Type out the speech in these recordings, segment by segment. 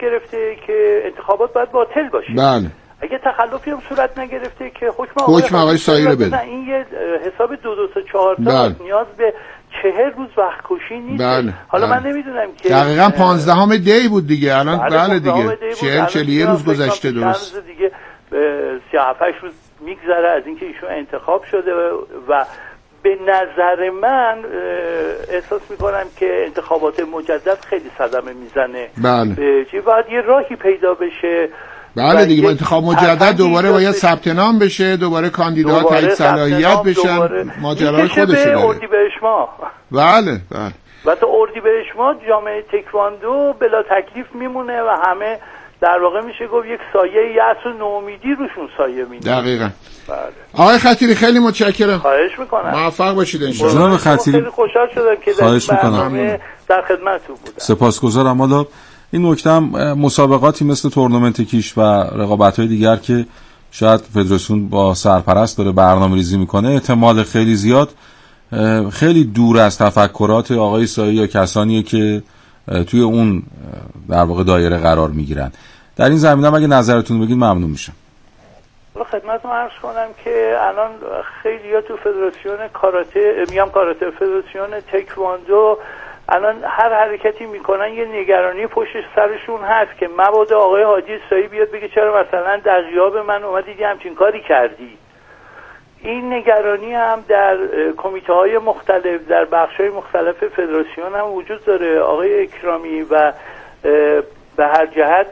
گرفته که انتخابات باید باطل باشه. بله. اگه تخلفی هم صورت نگرفته که حکم آقای سایه رو بده. این یه حساب 2-4 تا نیاز به 40 روز وقت کشی نیست. بله. حالا من نمیدونم که دقیقاً 15 دی بود دیگه الان. بله دیگه 40 روز گذشته درست دیگه 38 روز میگذره از اینکه ایشون انتخاب شده و به نظر من احساس میکنم که انتخابات مجدد خیلی صدمه میزنه. بله. باید یه راهی پیدا بشه. بله دیگه با انتخاب مجدد دوباره باید ثبت نام بشه، دوباره کاندیداها تایید صلاحیت بشن، ماجرای خودشه داره. اردیبهشت ماه. بله بله. و تا اردیبهشت ماه جامعه تکواندو بلا تکلیف میمونه و همه در واقع میشه گفت یک سایه یأس و ناامیدی روشون سایه میده. دقیقاً. بله. آقای خطیری خیلی متشکرم. خواهش میکنم. موفق باشید ان شاء الله. جناب خطیری خیلی خوشحال شدم که در برنامه در خدمتتون بودم. سپاسگزارم. حالا این نکته هم مسابقاتی مثل تورنمنت کیش و رقابت‌های دیگر که شاید فدراسیون با سرپرست داره برنامه‌ریزی میکنه، احتمال خیلی زیاد خیلی دور از تفکرات آقای سایی یا کسانی که توی اون در واقع دایره قرار میگیرن. در این زمینه هم اگه نظرتون بگید ممنون میشم. خدمتتون عرض کنم که الان خیلی‌ها تو فدراسیون کاراته، میگم کاراته، فدراسیون تکواندو الان هر حرکتی میکنن یه نگرانی پشت سرشون هست که مبادا آقای حاجی سایی بیاد بگه چرا مثلا در غیاب من اومدی همچین کاری کردی. این نگرانی هم در کمیته های مختلف در بخش های مختلف فدراسیون هم وجود داره آقای اکرامی و به هر جهت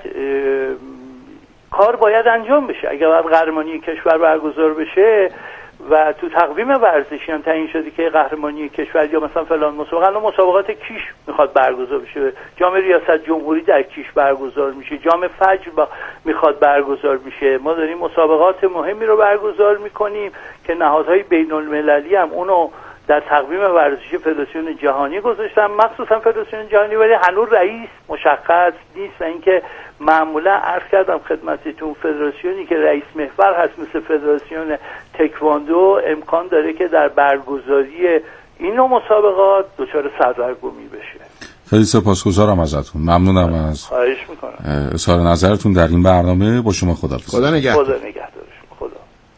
کار باید انجام بشه. اگر باید قهرمانی کشور برگزار بشه و تو تقویم ورزشی هم تعیین شده که قهرمانی کشور یا مثلا فلان مسابقات کیش میخواد برگزار بشه، جام ریاست جمهوری در کیش برگزار میشه، جام فجر میخواد برگزار میشه، ما داریم مسابقات مهمی رو برگزار میکنیم که نهادهای بین المللی هم اونو در تقویم ورزشی فدراسیون جهانی گذاشتن، مخصوصا فدراسیون جهانی، ولی هنوز رئیس مشخص نیست. و اینکه معمولا عرض کردم خدمتتون فدراسیونی که رئیس محور هست مثل فدراسیون تکواندو امکان داره که در برگزاری این نوع مسابقات دچار سردرگمی بشه. خیلی سپاسگزارم ازتون. ممنونم از خواهش میکنم اظهار نظرتون در این برنامه. با شما خداحافظ. خدا نگهدار. خدا نگهدار. خدا.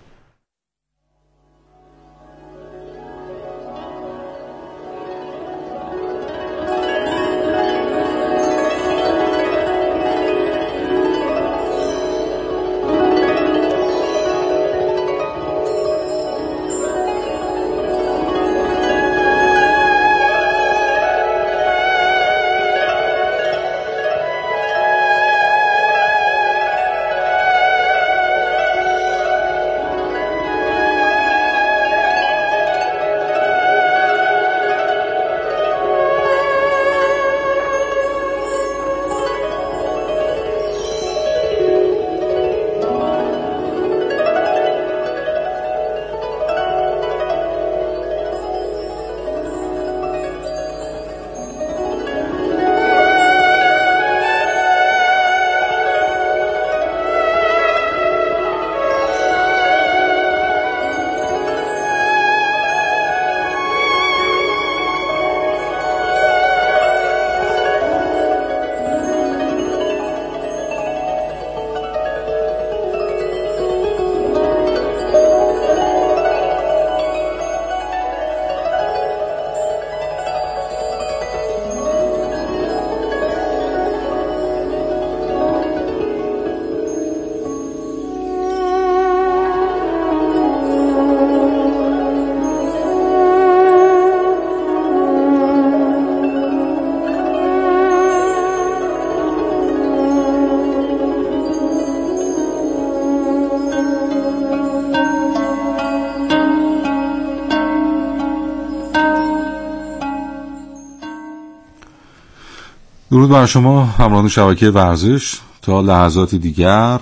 درود بر شما همراهان شبکه ورزش. تا لحظات دیگر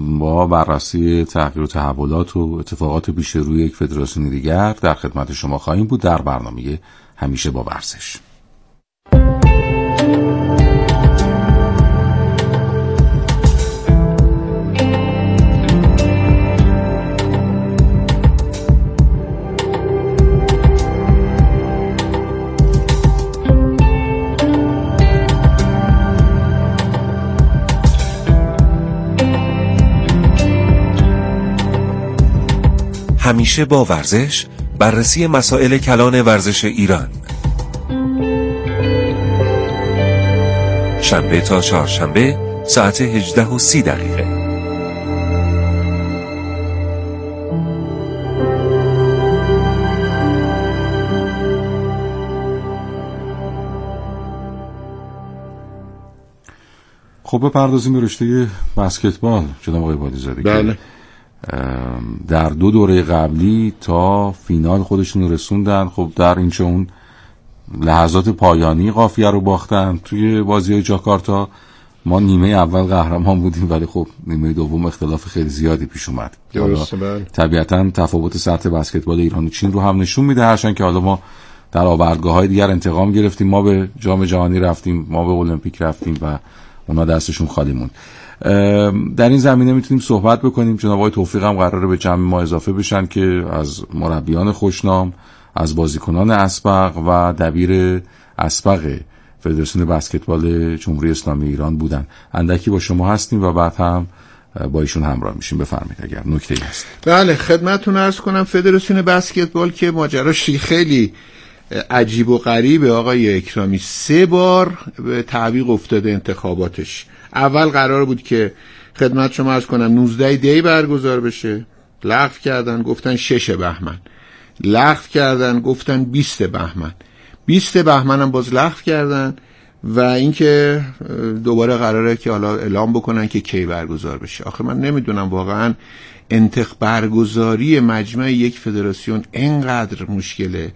با بررسی تغییر و تحولات و اتفاقات پیش روی یک فدراسیون دیگر در خدمت شما خواهیم بود در برنامه همیشه با ورزش. همیشه با ورزش، بررسی مسائل کلان ورزش ایران. شنبه تا چهارشنبه ساعت 18:30. خب بپردازیم به رشته بسکتبال جناب آقای بادی‌زاده. بله. در 2 دوره قبلی تا فینال خودشون رسوندن. خب در اینچه اون لحظات پایانی قافیه رو باختن. توی بازی‌های جاکارتا ما نیمه اول قهرمان بودیم، ولی خب نیمه دوم اختلاف خیلی زیادی پیش اومد. طبیعتاً تفاوت سطح بسکتبال ایران و چین رو هم نشون میده، هرچند که حالا ما در آوردگاه‌های دیگر انتقام گرفتیم. ما به جام جهانی رفتیم، ما به المپیک رفتیم و اونا دستشون خالی موند. در این زمینه میتونیم صحبت بکنیم. جناب آقای توفیق هم قراره به جمع ما اضافه بشن که از مربیان خوشنام، از بازیکنان اسبق و دبیر اسبق فدراسیون بسکتبال جمهوری اسلامی ایران بودن. اندکی با شما هستیم و بعد هم با ایشون همراه میشیم. بفرمایید اگر نکته‌ای هست. بله، خدمتتون عرض کنم فدراسیون بسکتبال که ماجراش خیلی عجیب و غریبه آقای اکرامی. 3 بار به تعویق افتاده انتخاباتش. اول قرار بود که خدمت شما عرض کنم 19 دی برگزار بشه، لغو کردن، گفتن 6 بهمن. لغو کردن، گفتن 20 بهمن. 20 بهمن هم باز لغو کردن و اینکه دوباره قراره که حالا اعلام بکنن که کی برگزار بشه. آخه من نمیدونم واقعا برگزاری مجمع یک فدراسیون اینقدر مشکله.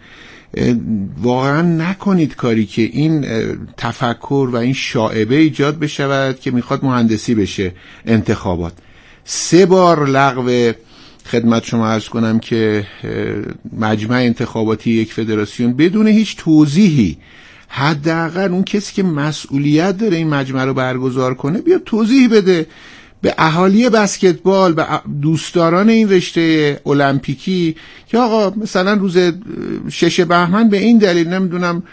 واقعا نکنید کاری که این تفکر و این شائبه ایجاد بشود که میخواد مهندسی بشه انتخابات. 3 بار لغو خدمت شما عرض کنم که مجمع انتخاباتی یک فدراسیون بدون هیچ توضیحی. حداقل اون کسی که مسئولیت داره این مجمع رو برگزار کنه بیا توضیح بده به اهالی بسکتبال، به دوستداران این رشته المپیکی که آقا مثلا روز 6 بهمن به این دلیل نمیدونم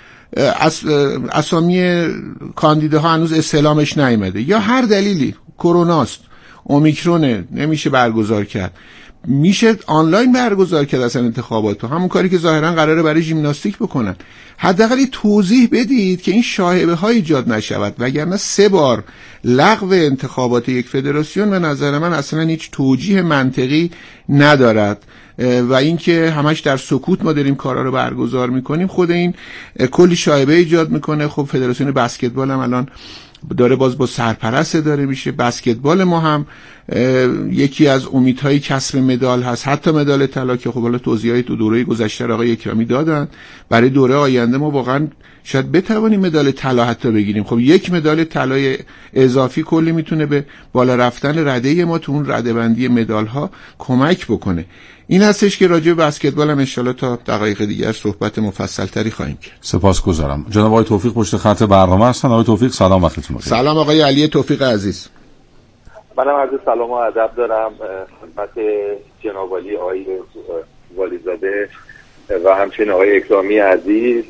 اسامی کاندیداها هنوز استعلامش نیامده یا هر دلیلی، کروناست، اومیکرونه، نمیشه برگزار کرد. میشه آنلاین برگزار کرد اصلا انتخابات، همون کاری که ظاهرا قراره برای ژیمناستیک بکنن. حداقل توضیح بدید که این شایعه ها ایجاد نشود، وگرنه 3 بار لغو انتخابات یک فدراسیون به نظر من اصلا هیچ توجیه منطقی ندارد و اینکه همش در سکوت ما داریم کارا رو برگزار میکنیم خود این کلی شایعه ایجاد میکنه. خب فدراسیون بسکتبال هم الان داره باز با سرپرست داره میشه. بسکتبال ما هم یکی از امیدهای کسب مدال هست، حتی مدال طلا که خب حالا توضیحات تو دوره گذشته آقای اکرامی دادن. برای دوره آینده ما واقعا شاید بتوانیم مدال طلا حتی بگیریم. خب 1 مدال طلای اضافی کلی میتونه به بالا رفتن رده ما تو اون رده بندی مدال ها کمک بکنه. این هستش که راجع به بسکتبال هم ان شاءالله تا دقایق دیگر صحبت مفصل تری خواهیم کرد. سپاسگزارم. جناب آقای توفیق پشت خط برنامه هستن. آقای توفیق سلام، وقتتون بخیر. سلام آقای علی توفیق عزیز. منم عرض سلام و ادب دارم خدمت جناب علی آقای والیزاده و همچنین آقای اکرامی عزیز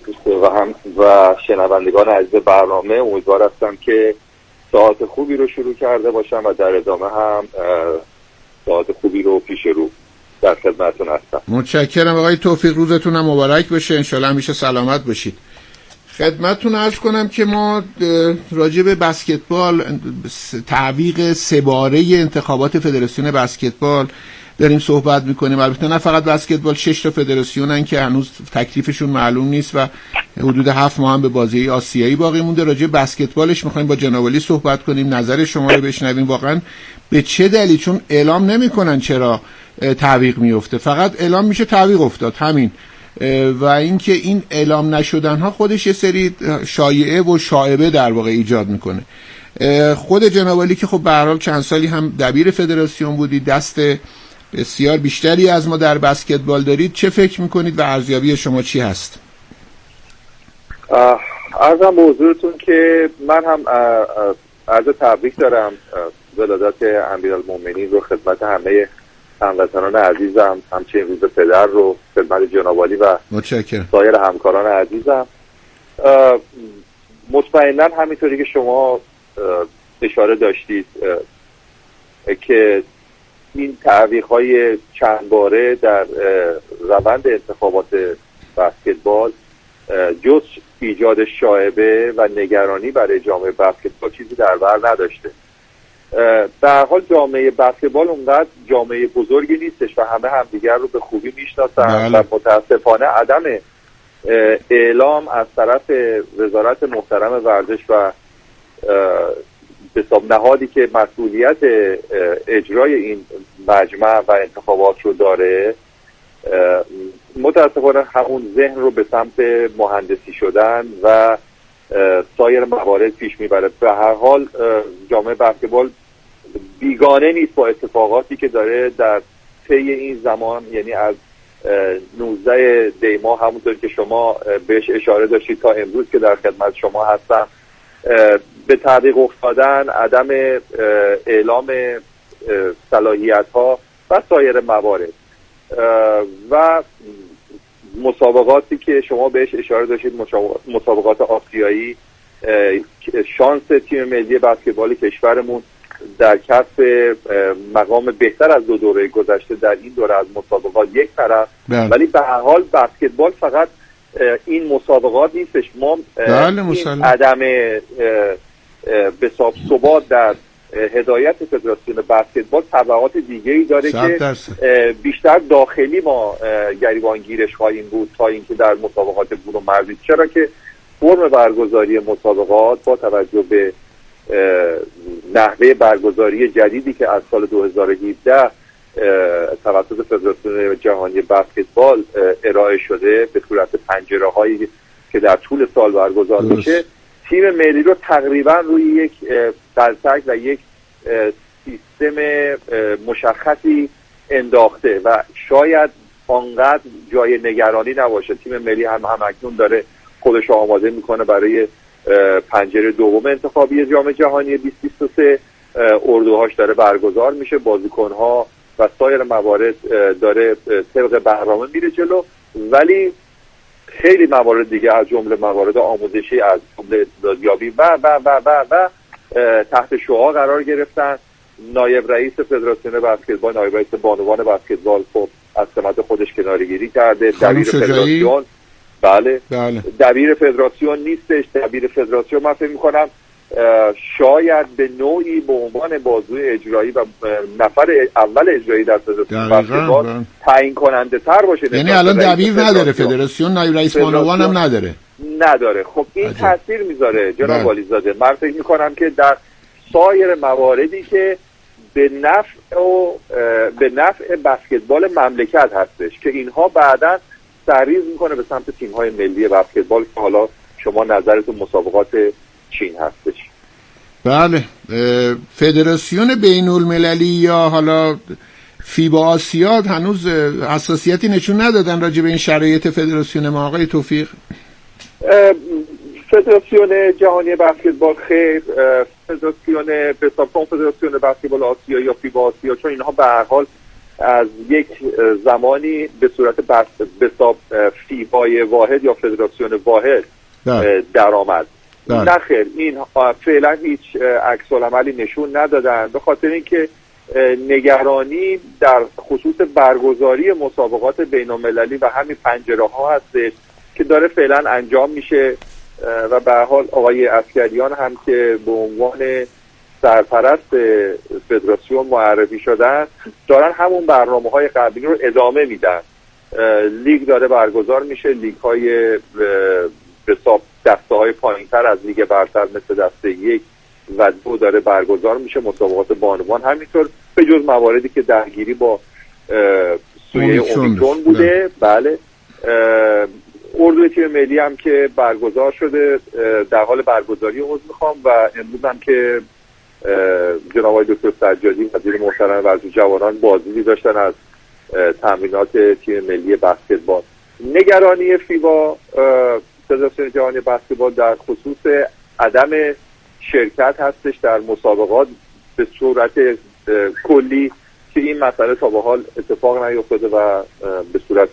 و شنوندگان عزیز برنامه. امیدوار هستم که ساعت خوبی رو شروع کرده باشم و در ادامه هم ساعت خوبی رو پیش رو در خدمتتون هستم. متشکرم آقای توفیق، روزتون هم مبارک باشه، انشالله همیشه سلامت باشید. خدمتتون عرض کنم که ما راجع به بسکتبال تعویق 3 باره انتخابات فدراسیون بسکتبال داریم صحبت میکنیم. البته نه فقط بسکتبال، 6 تا فدراسیونن که هنوز تکلیفشون معلوم نیست و حدود 7 ماه هم به بازی آسیایی باقی مونده. راجع به بسکتبالش میخوایم با جناب علی صحبت کنیم، نظر شما رو بشنویم. واقعا به چه دلیل؟ چون اعلام نمیکنن چرا تعویق میفته، فقط اعلام میشه تعویق افتاد همین. و اینکه این اعلام نشدن ها خودش یه سری شایعه و شائبه در واقع ایجاد میکنه. خود جناب علی که خب به هر حال چند سالی هم دبیر فدراسیون بودید، دست بسیار بیشتری از ما در بسکتبال دارید، چه فکر میکنید و ارزیابی شما چی هست؟ عرضم به حضورتون که من هم عرض تبریک دارم ولادت امیرالمومنین رو خدمت همه هموطنان عزیزم، همچنین روز پدر رو خدمت جناب علی و سایر همکاران عزیزم. مطمئنا همینطوری که شما اشاره داشتید که این تعویق‌های چند باره در روند انتخابات بسکتبال جز ایجاد شائبه و نگرانی برای جامعه بسکتبال چیزی در بر نداشته. به هر حال جامعه بسکتبال اونقدر جامعه بزرگی نیستش و همه همدیگر رو به خوبی میشناسن و متاسفانه عدم اعلام از طرف وزارت محترم ورزش و به حساب نهادی که مسئولیت اجرای این مجمع و انتخابات رو داره، متاسفانه همون ذهن رو به سمت مهندسی شدن و سایر موارد پیش میبره. به هر حال جامعه بسکتبال بیگانه نیست با اتفاقاتی که داره در طی این زمان، یعنی از 19 دی ماه همونطور که شما بهش اشاره داشتید تا امروز که در خدمت شما هستم، به تعویق افتادن، عدم اعلام صلاحیت ها و سایر موارد و مسابقاتی که شما بهش اشاره داشتید، مسابقات آسیایی، شانس تیم ملی بسکتبال کشورمون در کسب مقام بهتر از 2 دوره گذشته در این دوره از مسابقات یک طرف، ولی به هر حال بسکتبال فقط این مسابقات نیستش. ما این عدم به ثبات در هدایت فدراسیون بسکتبال تبعات دیگه‌ای داره که بیشتر داخلی ما گریبانگیرش خواهیم بود تا اینکه در مسابقات بین المللی، چرا که فرم برگزاری مسابقات با توجه به نحوه برگزاری جدیدی که از سال 2017 توسط فدراسیون جهانی بسکتبال ارائه شده به صورت پنجره‌هایی که در طول سال برگزار میشه، تیم ملی رو تقریبا روی یک قلتک و یک سیستم مشخصی انداخته و شاید آنقدر جای نگرانی نباشه. تیم ملی هم اکنون داره خودش آماده میکنه برای پنجره دوم انتخابی جام جهانی 2023. اردوهاش داره برگزار میشه، بازیکنها و سایر موارد داره طبق برنامه میره جلو، ولی خیلی موارد دیگه از جمله موارد آموزشی، از جمله استعدادیابی و تحت شعاع قرار گرفتن. نایب رئیس فدراسیون بسکتبال، نایب رئیس بانوان بسکتبال خب از سمت خودش کناره‌گیری کرده. دبیر فدراسیون بله دبیر فدراسیون نیستش. دبیر فدراسیون من فکر می‌کنم شاید به نوعی به عنوان بازوی اجرایی و نفر اول اجرایی در فدراسیون بسکتبال تعیین کننده تر باشه. یعنی الان دبیر نداره فدراسیون، نایب رئیس بانوان هم نداره. خب این تاثیر میذاره جناب والیزاده. من فکر میکنم که در سایر مواردی که به نفع بسکتبال مملکت هستش که اینها بعداً سریع میکنه به سمت تیم‌های ملی بسکتبال که حالا شما نظرتون مسابقات چین هستش. بله، فدراسیون بین المللی یا حالا فیبا آسیا هنوز حساسیتی نشون ندادن راجع به این شرایط فدراسیون ما آقای توفیق؟ فدراسیون جهانی بسکتبال خیر، فدراسیون کنفدراسیون بسکتبال آسیا یا فیبا آسیا، چون اینها به هر حال از یک زمانی به صورت فیبای واحد یا فدراسیون واحد در آمد. نه خیر، این فعلا هیچ عکس العملی نشون ندادن، به خاطر اینکه نگرانی در خصوص برگزاری مسابقات بین المللی و همین پنجره ها هستش که داره فعلا انجام میشه و به هر حال آقای عسکریان هم که به عنوان سرپرست فدراسیون معرفی شدن دارن همون برنامه‌های قبلی رو ادامه میدن. لیگ داره برگزار میشه، لیگ های به حساب دسته‌های پایین‌تر از لیگ برتر مثل دسته 1 و 2 داره برگزار میشه، مسابقات بانوان همینطور، به جز مواردی که درگیری با سویه اومیکرون بوده. بله، اردوی تیم ملی هم که برگزار شده، در حال برگزاری عضو میخوام و امروز هم که جناب آقای دکتر سجادی وزیر محترم ورزش جوانان بازدیدی داشتن از تمرینات تیم ملی بسکتبال. نگرانی فیبا فدراسیون جهانی بسکتبال در خصوص عدم شرکت هستش در مسابقات به صورت کلی که این مسئله تا به حال اتفاق نیفتاده و به صورت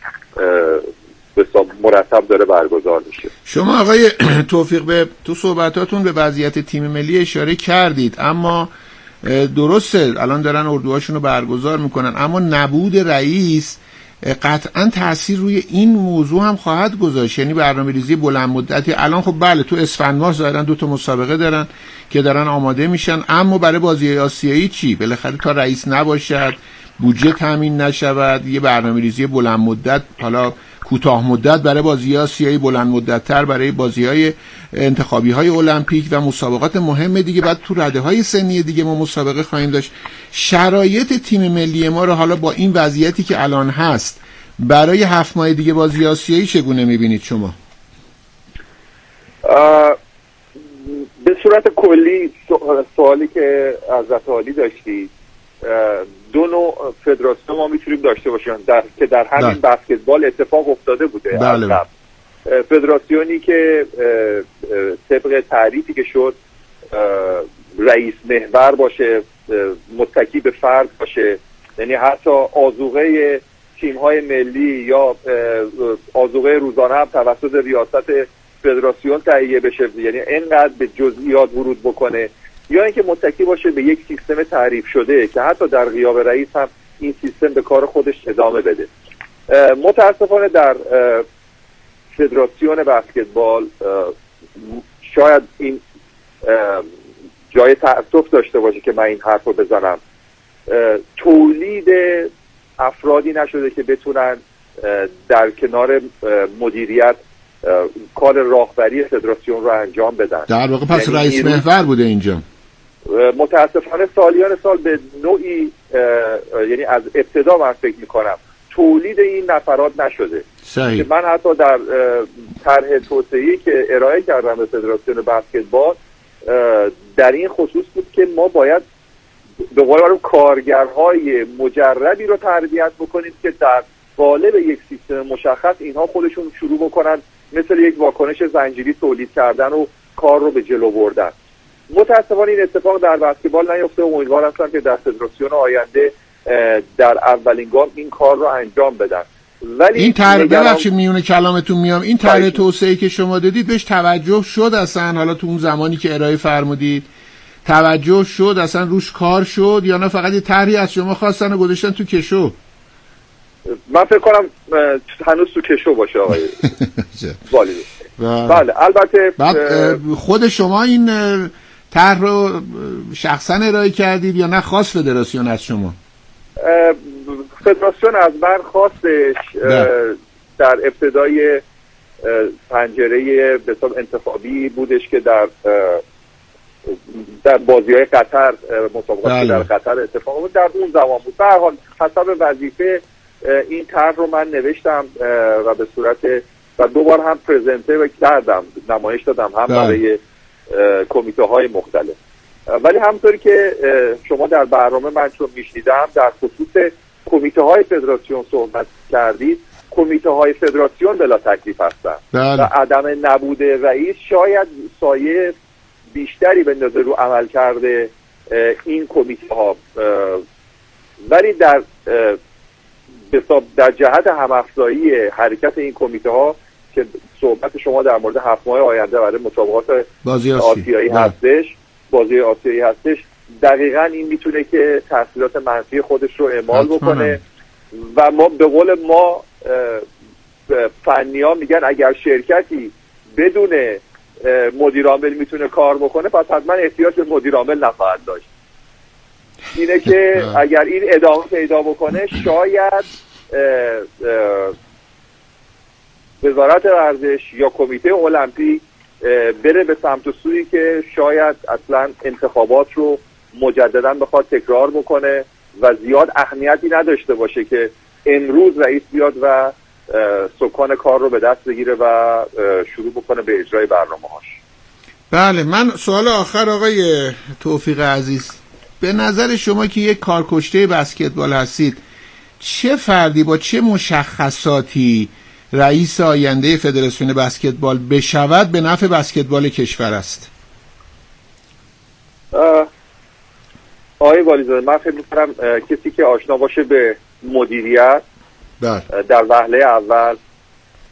مرتب داره برگزار میشه. شما آقای توفیق تو صحبتاتون به وضعیت تیم ملی اشاره کردید، اما درسته الان دارن اردوهاشون رو برگزار میکنن، اما نبود رئیس قطعا تأثیر روی این موضوع هم خواهد گذاشت. یعنی برنامه‌ریزی بلند مدتی الان خب بله تو اسفند ماه ظاهرا 2 تا مسابقه دارن که دارن آماده میشن، اما برای بازی آسیایی چی؟ بالاخره تا رئیس نباشد، بودجه تامین نشود، یه برنامه‌ریزی بلند مدت، حالا کوتاه مدت برای بازی آسیایی، بلند مدت تر برای بازی‌های انتخابی‌های المپیک و مسابقات مهم دیگه. بعد تو رده‌های سنی دیگه ما مسابقه خواهیم داشت. شرایط تیم ملی ما رو حالا با این وضعیتی که الان هست برای 7 ماه دیگه بازی آسیایی چگونه می‌بینید شما؟ به صورت کلی سوالی که حضرت عالی داشتید، 2 نوع فدراسیون ما میتونیم داشته باشیم که در همین بسکتبال اتفاق افتاده بوده. بله. فدراسیونی که طبق تعریفی که شد رئیس محور باشه، متکی به فرد باشه، یعنی حتی آذوقه تیم‌های ملی یا آذوقه روزانه هم توسط ریاست فدراسیون تهیه بشه، یعنی اینقدر به جزئیات ورود بکنه، یا اینکه متکی باشه به یک سیستم تعریف شده که حتی در غیاب رئیس هم این سیستم به کار خودش ادامه بده. متاسفانه در فدراسیون بسکتبال شاید این جای تأسف داشته باشه که من این حرف رو بزنم، تولید افرادی نشده که بتونن در کنار مدیریت کار راهبری فدراسیون رو انجام بدن. در واقع پس یعنی رئیس محور بوده اینجا. متاسفانه سالیان سال به نوعی یعنی از ابتدا من فکر میکنم تولید این نفرات نشده. صحیح. من حتی در طرح توسعه‌ای که ارائه کردم به فدراسیون بسکتبال در این خصوص بود که ما باید به قول معروف کارگرهای مجربی رو تربیت بکنیم که در قالب یک سیستم مشخص اینها خودشون شروع بکنن مثل یک واکنش زنجیری تولید کردن و کار رو به جلو بردن. متاسفانه این اتفاق در بسکتبال نیفته و امیدوار هستم که در فدراسیون آینده در اولین گام این کار رو انجام بدن. ولی این طرح ببخشید میونه کلامتون میام، این طرح توسعه‌ای که شما دادید بهش توجه شد اصلا؟ حالا تو اون زمانی که ارائه فرمودید توجه شد اصلا، روش کار شد، یا نه فقط یه طرحی از شما خواستن و گذاشتن تو کشو؟ من فکر کنم هنوز تو کشو باشه آقای والیده. بله البته بعد خود شما این طرح رو شخصا ارائه کردید یا نه خاص فدراسیون از شما؟ فدراسیون از من خواستش در ابتدای پنجره به حساب انتخابی بودش که در بازی‌های قطر مسابقات در قطر اتفاق بود، در اون زمان بود. به هر حال حسب وظیفه این طرح رو من نوشتم و به صورت و 2 بار هم پرزنته کردم، نمایش دادم هم برای کمیته های مختلف. ولی همونطوری که شما در برنامه من چون میشنیدم در خصوص کمیته های فدراسیون صحبت کردید، کمیته های فدراسیون بلا تکلیف هستن و عدم نبود رئیس شاید سایه بیشتری بندازه رو عمل کرده این کمیته ها، ولی در جهت همافزایی حرکت این کمیته ها که صحبت شما در مورد 7 ماه آینده برای مسابقات آسیایی هستش، بازی آسیایی هستش، دقیقاً این میتونه که تاثیرات منفی خودش رو اعمال بکنه و ما به قول ما فنی‌ها میگن اگر شرکتی بدون مدیر عامل میتونه کار بکنه پس حتما احتیاج به مدیر عامل نخواهد داشت. اینه که اگر این ادامه پیدا بکنه شاید وزارت ورزش یا کمیته المپیک بره به سمت و سویی که شاید اصلا انتخابات رو مجددا بخواد تکرار بکنه و زیاد اهمیتی نداشته باشه که امروز رئیس بیاد و سکان کار رو به دست بگیره و شروع بکنه به اجرای برنامه‌هاش. بله، من سوال آخر آقای توفیق عزیز، به نظر شما که یک کارکشته بسکتبال هستید، چه فردی با چه مشخصاتی رئیس آینده فدراسیون بسکتبال بشود به نفع بسکتبال کشور است؟ آقای والیزاده، من فکر می‌کنم کسی که آشنا باشه به مدیریت در وهله اول،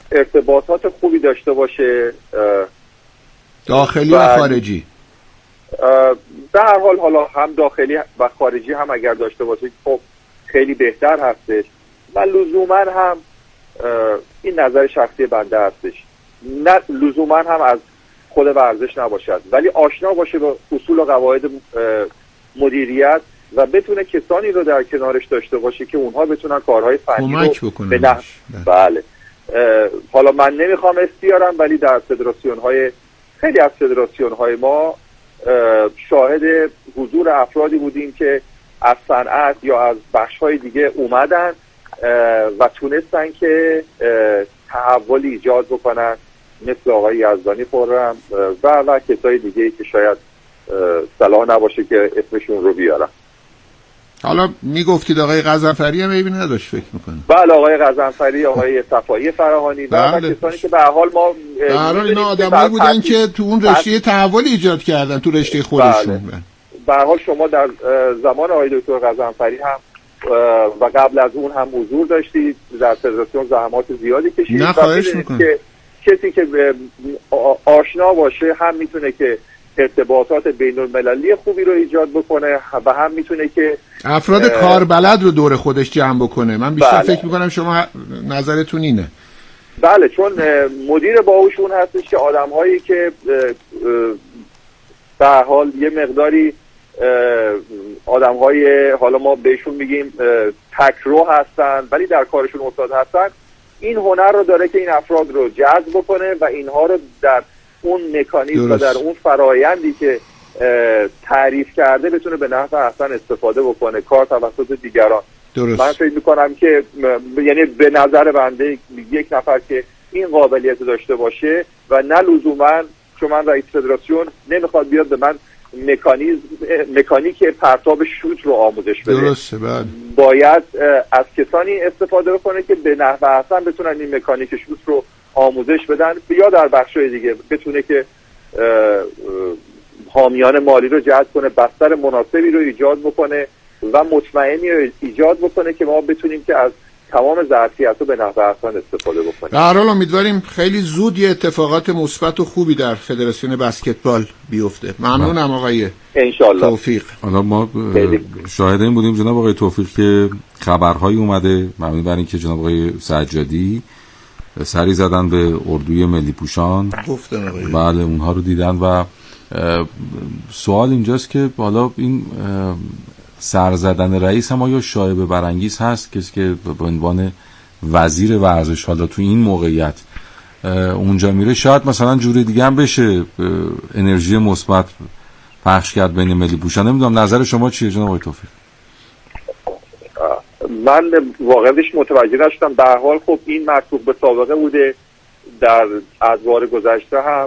ارتباطات خوبی داشته باشه داخلی و خارجی، به هر حال حالا هم داخلی و خارجی هم اگر داشته باشه خب خیلی بهتر هستش و لزوما هم این نظر شخصی بنده هستش، نه لزوما هم از خود ورزش نباشد ولی آشنا باشه با اصول و قواعد مدیریت و بتونه کسانی رو در کنارش داشته باشه که اونها بتونن کارهای فنی رو به نحو بله. حالا من نمیخوام بیارم ولی در فدراسیون‌های خیلی از فدراسیون‌های ما شاهد حضور افرادی بودیم که از صنعت یا از بخش‌های دیگه اومدن و تونستن که تحولی ایجاد بکنن، مثل آقای یزدانی خرم و کسای دیگه که شاید صلاح نباشه که اسمشون رو بیارم. حالا میگفتید آقای غضنفری هم ایبی نداشت فکر میکنم. بله آقای غضنفری، آقای صفایی فراهانی و کسانی که به هر حال ما به هر حال اینا آدمایی بودن که تو اون رشته تحول ایجاد کردن تو رشته خودشون. به هر حال شما در زمان آقای دکتر غضنفری هم و قبل از اون هم حضور داشتید در فدراسیون، زحمات زیادی کشیدید. نه خواهش میکنم. که کسی که آشنا باشه هم میتونه که ارتباطات بین المللی خوبی رو ایجاد بکنه و هم میتونه که افراد کاربلد رو دور خودش جمع بکنه. من بیشتر فکر میکنم شما نظرتون اینه. بله، چون مدیر باهوشون هستش که آدم‌هایی که به هر حال یه مقداری آدم‌های حالا ما بهشون میگیم تکرو هستن ولی در کارشون استاد هستن، این هنر رو داره که این افراد رو جذب بکنه و اینها رو در اون مکانیزم و در اون فرایندی که تعریف کرده بتونه به نحو احسن استفاده بکنه کار توسط دیگران. درست. من فکر میکنم که یعنی به نظر بنده یک نفر که این قابلیت داشته باشه و نه لزوما چون من رئیس فدراسیون نمیخواد بیاد به من مکانیک پرتاب شوت رو آموزش بده. درسته. بله. باید از کسانی استفاده بکنه که به نحو احسن بتونن این مکانیک شوت رو آموزش بدن یا در بخش‌های دیگه بتونه که حامیان مالی رو جذب کنه، بستر مناسبی رو ایجاد بکنه و مطمئنی رو ایجاد بکنه که ما بتونیم که از تمام ظرفیت‌ها به نحو احسن استفاده بکنیم. در حال امیدواریم خیلی زود یه اتفاقات مثبت و خوبی در فدراسیون بسکتبال بیفته. ممنونم آقای انشالله توفیق. حالا ما شاهد این بودیم جناب آقای توفیق که خبرهایی اومده مبنی بر اینکه جناب آقای سجادی سری زدن به اردوی ملی پوشان، گفتن آقای بله اونها رو دیدن و سوال اینجاست که حالا این سر زدن رئیس هم آیا شایبه برانگیز هست؟ کسی که به عنوان وزیر ورزش حالا تو این موقعیت اونجا میره شاید مثلا جوری دیگه هم بشه انرژی مثبت پخش کرد بین ملی پوشان. نمیدونم نظر شما چیه جناب آقای توفیق؟ من واقعاش متوجه نشدم. به هر حال خب این مربوط به سابقه بوده. در ادوار گذشته هم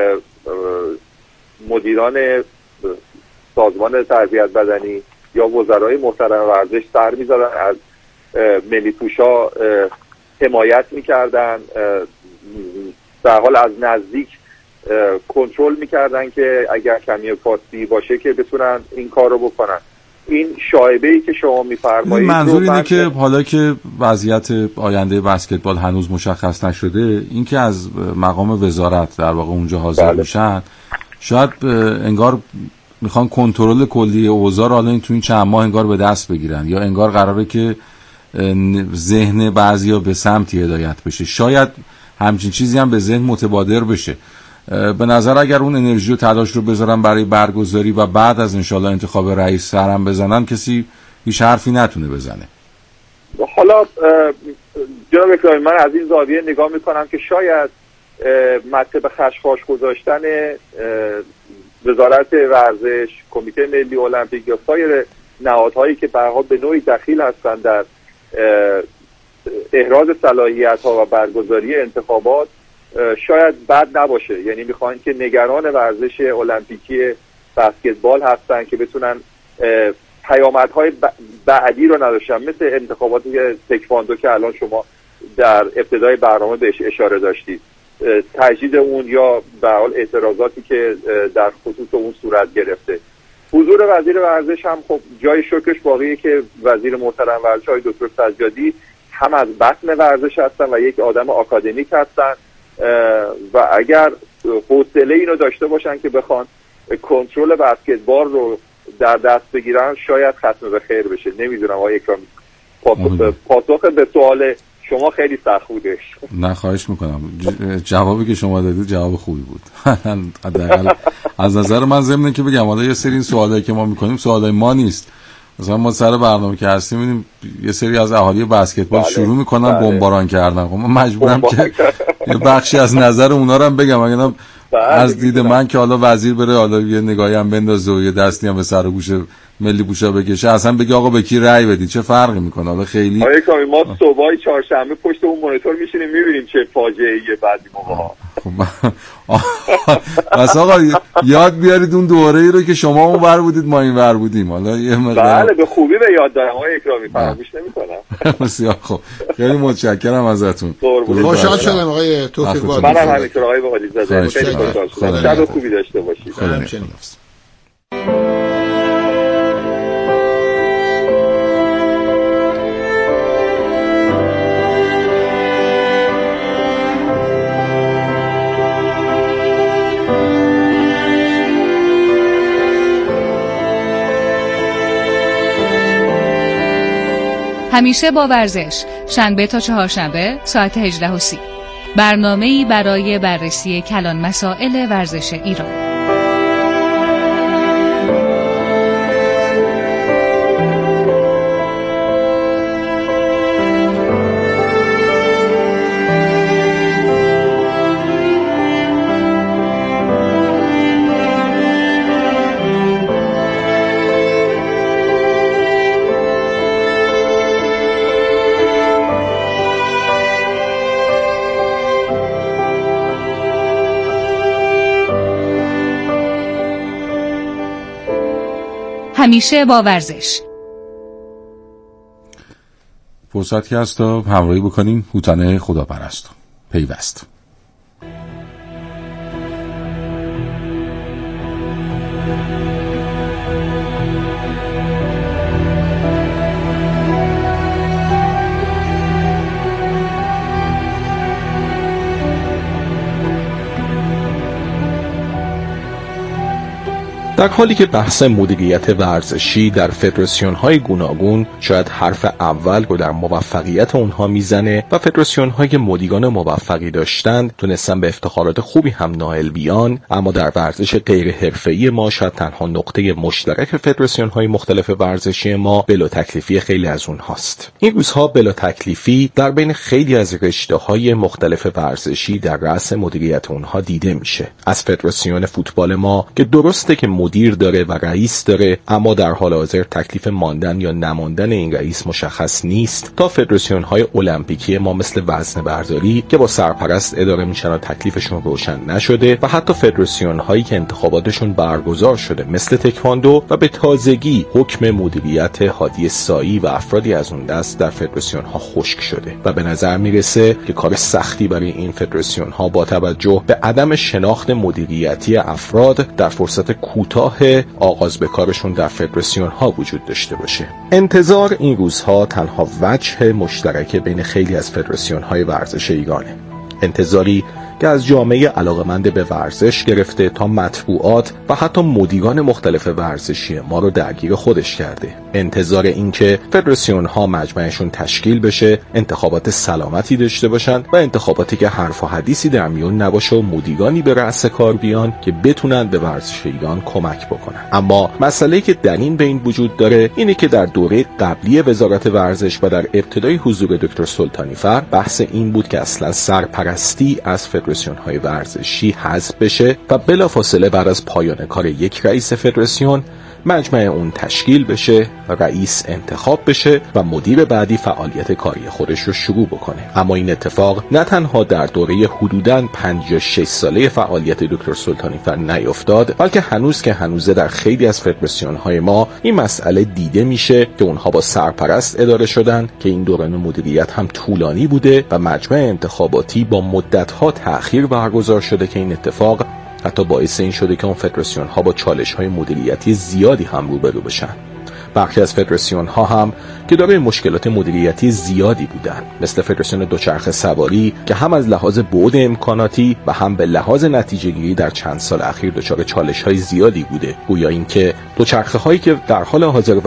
مدیران سازمان تربیت بدنی یا وزرای محترم ورزش سر می‌زدن از ملی پوشا حمایت می‌کردن، در حال از نزدیک کنترل می‌کردن که اگر کمی کاستی باشه که بتونن این کار رو بکنن. این شایبه‌ای که شما می‌فرمایید منظور اینه که حالا که وضعیت آینده بسکتبال هنوز مشخص نشده، این که از مقام وزارت در واقع اونجا حاضر میشن شاید انگار میخوان کنترل کلی اوضاع رو حالا این تو این چند ماه انگار به دست بگیرن یا انگار قراره که ذهن بعضیا به سمتی هدایت بشه. شاید همچین چیزی هم به ذهن متبادر بشه. به نظر اگر اون انرژی و تلاش رو بذارن برای برگزاری و بعد از انشالله انتخاب رئیس سرم بزنن کسی هیچ حرفی نتونه بزنه. حالا جناب اکرامی من از این زاویه نگاه میکنم که شاید مطلب خشخاش گذاشتن وزارت ورزش، کمیته ملی المپیک یا سایر نهادهایی که به نوعی دخیل هستند در احراز صلاحیت‌ها و برگزاری انتخابات شاید بد نباشه. یعنی میخوان که نگران ورزش المپیکی بسکتبال هستن که بتونن پیامدهای بعدی رو نداشتن، مثل انتخابات تکواندو که الان شما در ابتدای برنامه بهش اشاره داشتید، تجدید اون یا به حال اعتراضاتی که در خصوص اون صورت گرفته. حضور وزیر ورزش هم خب جای شکرش باقیه که وزیر محترم ورزش های دکتر سجادی هم از بطن ورزش هستن و یک آدم آکادمیک هستن و اگر حوصله اینو داشته باشن که بخوان کنترل بسکتبال رو در دست بگیرن شاید ختم به خیر بشه. نمیدونم آقای اکرامی پاسخ به سوال شما خیلی سخت بودش. نه خواهش میکنم، جوابی که شما دادید جواب خوبی بود. حداقل از نظر من ضمن که بگم حالا یه سری این سوالایی که ما میکنیم سوالای ما نیست. مثلا ما سر برنامه که هستیم می‌بینیم یه سری از اهالی بسکتبال شروع میکنن بمباران کردن. خب من مجبورم که یه بخشی از نظر اونا رو هم بگم، اگه از دید من که حالا وزیر بره حالا یه نگاهی هم بندازه و یه دستی هم به سر و گوش ملی پوشا بکشه، اصلا بگه آقا به کی رأی بدید، چه فرقی میکنه؟ حالا خیلی آره کامی ما صبحای چهارشنبه پشت اون مانیتور میشینیم میبینیم چه فاجعه‌ای بعضی موقع‌ها. بس آقا یاد بیارید اون دوره‌ای رو که شما اونور بودید ما اینور بودیم. حالا یه مقدار بله به خوبی به یاد دارم آقای اکرامی، فراموش نمی‌کنم. بسیار خوب، خیلی متشکرم ازتون. خوشحال شدم آقای توفیق وادی. منم همینطور آقای وادی زاده، خیلی خوشحال شدم. شب خوبی داشته باشید. همیشه با ورزش، شنبه تا چهارشنبه ساعت 18:30. برنامه‌ای برای بررسی کلان مسائل ورزش ایران. همیشه با ورزش. فرصتی هست تا همراهی بکنیم هوتن خداپرست پیوست. در حالی که بحث مدیریت ورزشی در فدراسیون‌های گوناگون شاید حرف اول رو در موفقیت اونها میزنه و فدراسیون‌هایی که مدیران موفقی داشتند تونستن به افتخارات خوبی هم نائل بیان، اما در ورزش غیر حرفه‌ای ما شاید تنها نقطه مشترک فدراسیون‌های مختلف ورزشی ما بلا تکلیفی خیلی از اونهاست. این روزها بلا تکلیفی در بین خیلی از رشته‌های مختلف ورزشی در رأس مدیریت اونها دیده میشه. از فدراسیون فوتبال ما که درسته که مدیر داره و رئیس داره، اما در حال حاضر تکلیف ماندن یا نماندن این رئیس مشخص نیست، تا فدراسیون‌های المپیکی ما مثل وزنه‌برداری که با سرپرست اداره میشن و تکلیفشون روشن نشده، و حتی فدراسیون‌هایی که انتخاباتشون برگزار شده مثل تکواندو و به تازگی حکم مدیریت هادی سایی و افرادی از اون دست در فدراسیون‌ها خشک شده و به نظر میرسه که کار سختی برای این فدراسیون‌ها با توجه به عدم شناخت مدیریتی افراد در فرصت کوتاه آغاز به کارشون در فدراسیون ها وجود داشته باشه. انتظار این روزها تنها وجه مشترک بین خیلی از فدراسیون های ورزش ایرانه. انتظاری که از جامعه علاقمند به ورزش گرفته تا مطبوعات و حتی مدیران مختلف ورزشی ما رو درگیر خودش کرده. انتظار این که فدراسیون ها مجمعشون تشکیل بشه، انتخابات سلامتی داشته باشن و انتخاباتی که حرف و حدیثی در میون نباشه و مدیرانی به رأس کار بیان که بتونن به ورزش ایران کمک بکنن. اما مسئله‌ای که در این بین وجود داره اینه که در دوره قبلی وزارت ورزش و در ابتدای حضور دکتر سلطانی فر بحث این بود که اصلا سرپرستی از فدراسیون‌های ورزشی حذف بشه و بلافاصله بعد از پایان کار یک رئیس فدراسیون مجمع اون تشکیل بشه و رئیس انتخاب بشه و مدیر بعدی فعالیت کاری خودش رو شروع بکنه. اما این اتفاق نه تنها در دوره حدوداً 5 یا 6 ساله فعالیت دکتر سلطانی فر نیفتاد، بلکه هنوز که هنوزه در خیلی از فدراسیون‌های ما این مسئله دیده میشه که اونها با سرپرست اداره شدن که این دوران مدیریت هم طولانی بوده و مجمع انتخاباتی با مدت‌ها تأخیر برگزار شده که این اتفاق حتی باعث این شده که اون فدراسیون ها با چالش های مدیریتی زیادی هم روبرو بشن. برخی از فدراسیون ها هم که دارای مشکلات مدیریتی زیادی بودند، مثل فدراسیون دوچرخه سواری که هم از لحاظ بعد امکاناتی و هم به لحاظ نتیجه‌گیری در چند سال اخیر دچار چالش‌های زیادی بوده. گویا اینکه دوچرخه‌هایی که در حال حاضر